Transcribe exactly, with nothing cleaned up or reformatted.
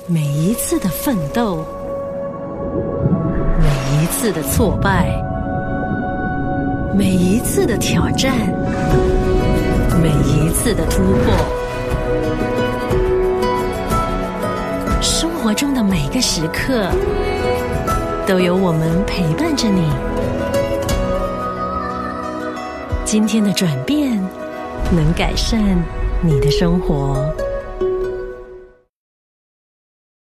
每一次的奋斗，每一次的挫败，每一次的挑战，每一次的突破，生活中的每个时刻都有我们陪伴着你。今天的转变能改善你的生活。